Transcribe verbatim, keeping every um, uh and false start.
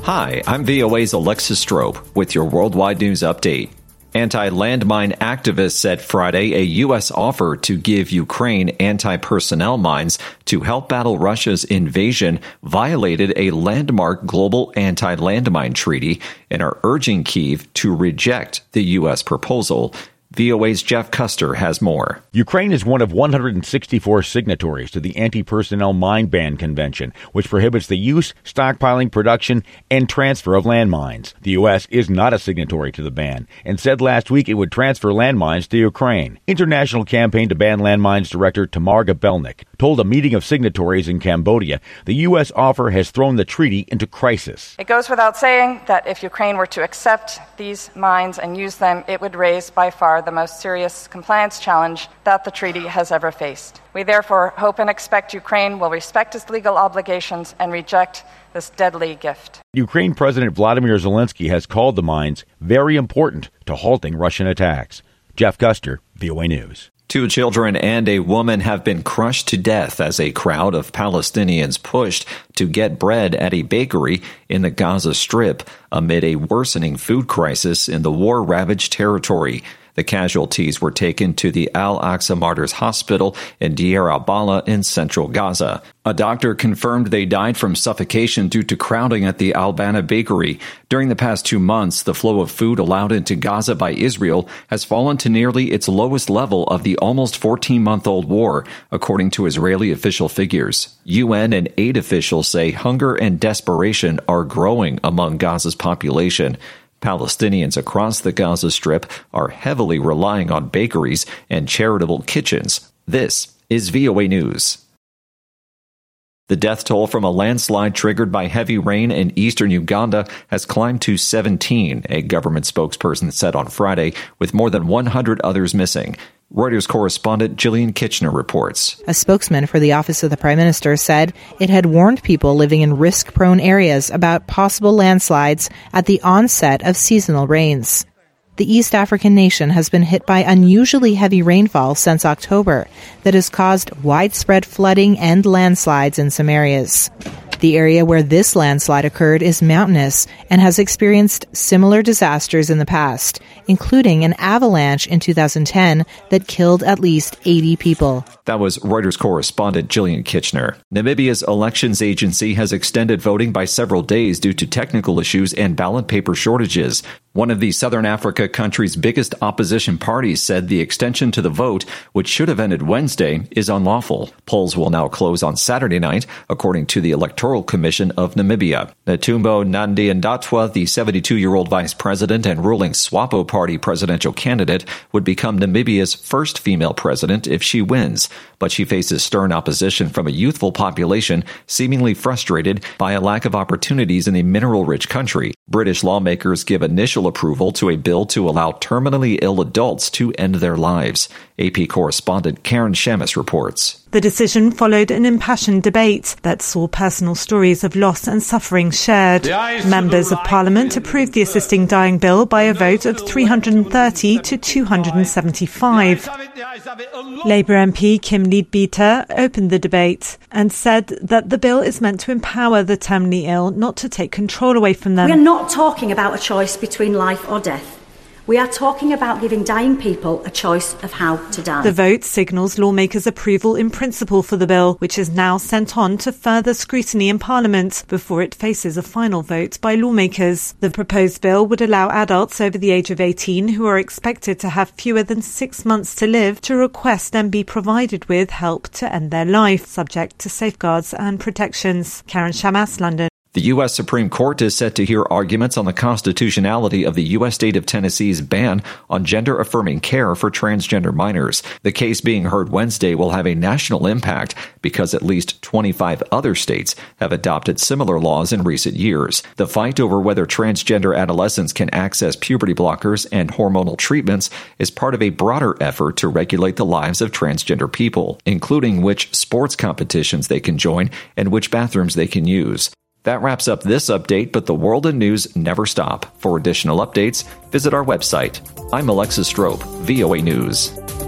Hi, I'm V O A's Alexis Strope with your worldwide news update. Anti-landmine activists said Friday a U S offer to give Ukraine anti-personnel mines to help battle Russia's invasion violated a landmark global anti-landmine treaty and are urging Kyiv to reject the U S proposal. V O A's Jeff Custer has more. Ukraine is one of one hundred sixty-four signatories to the Anti-Personnel Mine Ban Convention, which prohibits the use, stockpiling, production, and transfer of landmines. The U S is not a signatory to the ban and said last week it would transfer landmines to Ukraine. International Campaign to Ban Landmines Director Tamar Gabelnik told a meeting of signatories in Cambodia the U S offer has thrown the treaty into crisis. It goes without saying that if Ukraine were to accept these mines and use them, it would raise by far the most serious compliance challenge that the treaty has ever faced. We therefore hope and expect Ukraine will respect its legal obligations and reject this deadly gift. Ukraine President Vladimir Zelensky has called the mines very important to halting Russian attacks. Jeff Custer, V O A News. Two children and a woman have been crushed to death as a crowd of Palestinians pushed to get bread at a bakery in the Gaza Strip amid a worsening food crisis in the war-ravaged territory. The casualties were taken to the Al-Aqsa Martyrs Hospital in Deir al-Balah in central Gaza. A doctor confirmed they died from suffocation due to crowding at the Al-Bana bakery. During the past two months, the flow of food allowed into Gaza by Israel has fallen to nearly its lowest level of the almost fourteen-month-old war, according to Israeli official figures. U N and aid officials say hunger and desperation are growing among Gaza's population. Palestinians across the Gaza Strip are heavily relying on bakeries and charitable kitchens. This is V O A News. The death toll from a landslide triggered by heavy rain in eastern Uganda has climbed to seventeen, a government spokesperson said on Friday, with more than one hundred others missing. Reuters correspondent Gillian Kitchener reports. A spokesman for the Office of the Prime Minister said it had warned people living in risk-prone areas about possible landslides at the onset of seasonal rains. The East African nation has been hit by unusually heavy rainfall since October that has caused widespread flooding and landslides in some areas. The area where this landslide occurred is mountainous and has experienced similar disasters in the past, including an avalanche in two thousand ten that killed at least eighty people. That was Reuters correspondent Gillian Kitchener. Namibia's elections agency has extended voting by several days due to technical issues and ballot paper shortages. One of the Southern Africa country's biggest opposition parties said the extension to the vote, which should have ended Wednesday, is unlawful. Polls will now close on Saturday night, according to the Electoral Commission of Namibia. Netumbo Nandi-Ndaitwah, the seventy-two-year-old vice president and ruling SWAPO party presidential candidate, would become Namibia's first female president if she wins. But she faces stern opposition from a youthful population seemingly frustrated by a lack of opportunities in a mineral-rich country. British lawmakers give initial approval to a bill to allow terminally ill adults to end their lives. A P correspondent Karen Shamus reports. The decision followed an impassioned debate that saw personal stories of loss and suffering shared. Members of Parliament approved the Assisting Dying Bill by a vote of three hundred thirty to two hundred seventy-five. Labour M P Kim Leadbeater opened the debate and said that the bill is meant to empower the terminally ill, not to take control away from them. We are not talking about a choice between life or death. We are talking about giving dying people a choice of how to die. The vote signals lawmakers' approval in principle for the bill, which is now sent on to further scrutiny in Parliament before it faces a final vote by lawmakers. The proposed bill would allow adults over the age of eighteen who are expected to have fewer than six months to live to request and be provided with help to end their life, subject to safeguards and protections. Karen Shamas, London. The U S Supreme Court is set to hear arguments on the constitutionality of the U S state of Tennessee's ban on gender-affirming care for transgender minors. The case being heard Wednesday will have a national impact because at least twenty-five other states have adopted similar laws in recent years. The fight over whether transgender adolescents can access puberty blockers and hormonal treatments is part of a broader effort to regulate the lives of transgender people, including which sports competitions they can join and which bathrooms they can use. That wraps up this update, but the world and news never stop. For additional updates, visit our website. I'm Alexis Strope, V O A News.